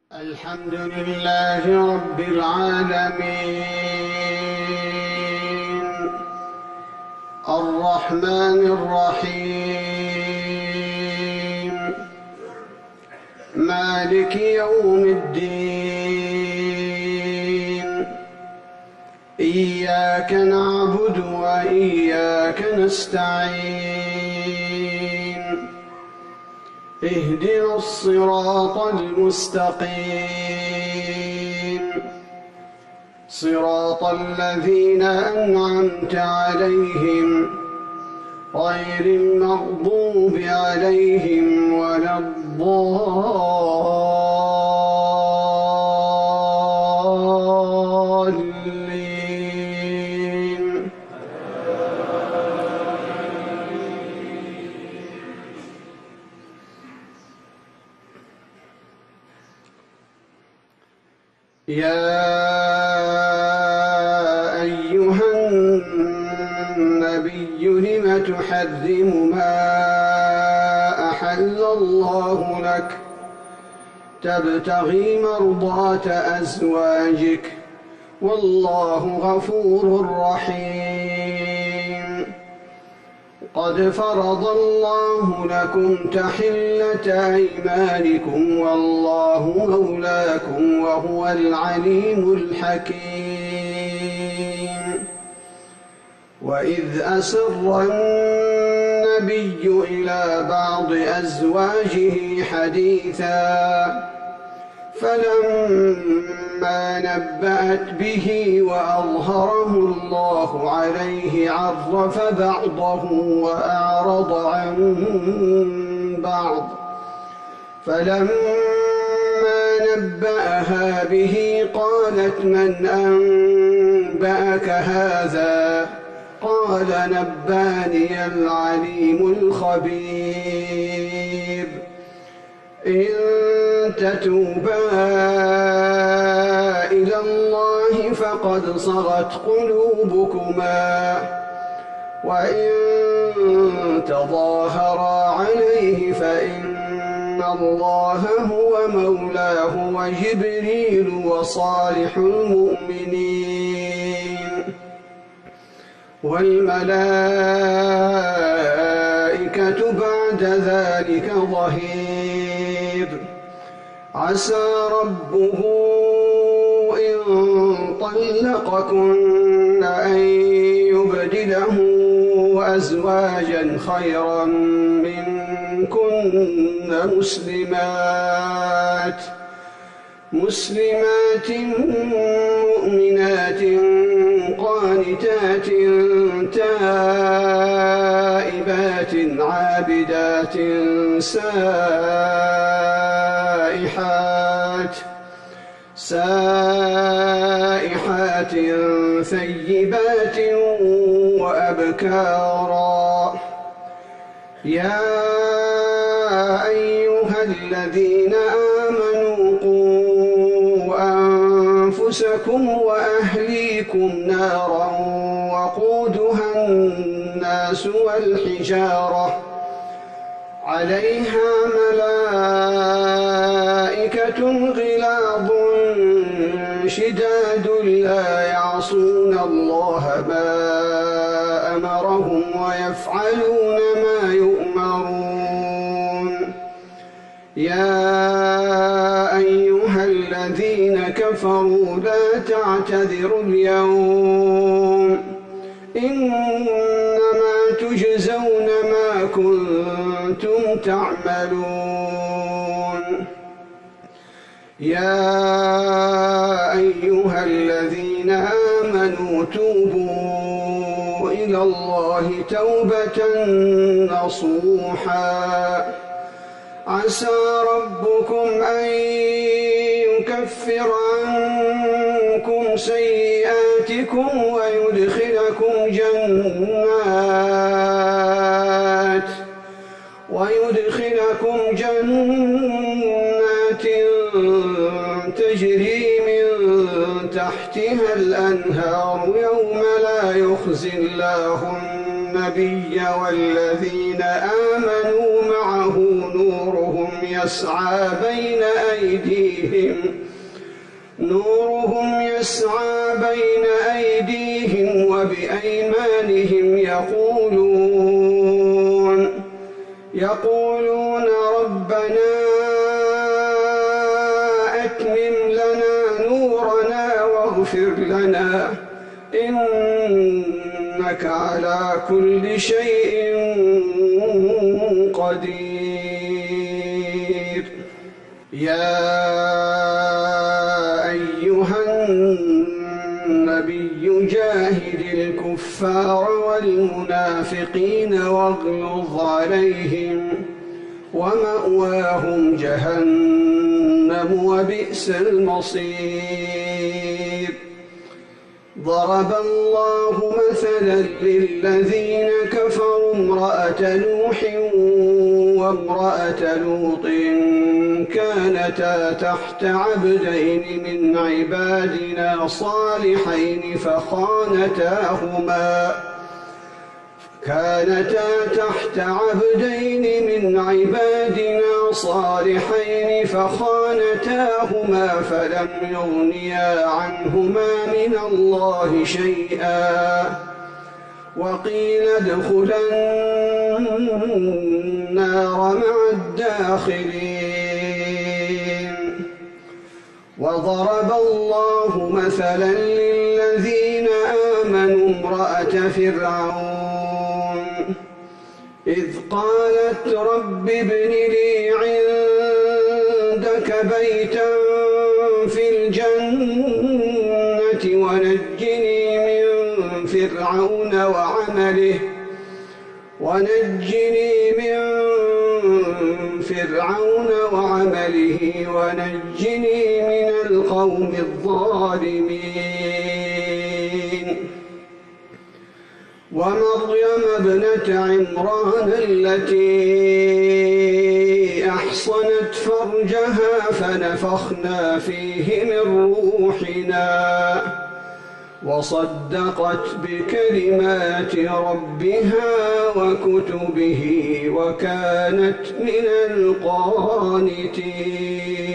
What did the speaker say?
الحمد لله رب العالمين الرحمن الرحيم مالك يوم الدين إياك نعبد وإياك نستعين اهدنا الصراط المستقيم صراط الذين أنعمت عليهم غير المغضوب عليهم ولا الضالين. يا أيها النبي لم تحرم ما أحل الله لك تبتغي مرضات أزواجك والله غفور رحيم. قد فرض الله لكم تحلة أيمانكم والله مولاكم وهو العليم الحكيم. وإذ أسر النبي إلى بعض أزواجه حديثا فلما نبأت به وأظهره الله عليه عرف بعضه وأعرض عن بعض فلما نبأها به قالت من أنبأك هذا قال نباني العليم الخبير. إن تتوبا إلى الله فقد صغت قلوبكما وإن تظاهرا عليه فإن الله هو مولاه وجبريل وصالح المؤمنين والملائكة بعد ذلك ظهير. عسى ربه إن طلقكن أن يبدله أزواجا خيرا منكن مسلمات مؤمنات قانتات تائبات عابدات سائحات ثيبات وأبكارا. يا أيها الذين آمنوا قوا أنفسكم وأهليكم نارا وقودها الناس والحجارة عليها ملائكة غلاظ شداد لا يعصون الله ما أمرهم ويفعلون ما يؤمرون. يا أيها الذين كفروا لا تعتذروا اليوم إنما تجزون ما كنتم تعملون. يا أيها الذين آمنوا توبوا إلى الله توبة نصوحا عسى ربكم أن يكفر عنكم سيئاتكم ويدخلكم جنات تجري من تحتها الأنهار يوم لا يخزي الله النبي والذين آمنوا معه نورهم نورهم يسعى بين أيديهم وبأيمانهم يقولون ربنا أتمم لنا نورنا واغفر لنا إنك على كل شيء قدير. يا أيها النبي جاهد الكفار والمنافقين واغلظ عليهم ومأواهم جهنم وبئس المصير. ضرب الله مثلا للذين كفروا امرأة نوح وامرأة لوط كانتا تحت عبدين من عبادنا صالحين فخانتاهما فلم يغنيا عنهما من الله شيئا وقيل ادخلا النار مع الداخلين. وضرب الله مثلا للذين آمنوا امرأة فرعون إذ قالت رب ابن لي عندك بيتا في الجنة ونجني من فرعون وعمله ونجني من القوم الظالمين. ومريم ابنة عمران التي أحصنت فرجها فنفخنا فيه من روحنا وصدقت بكلمات ربها وكتبه وكانت من القانتين.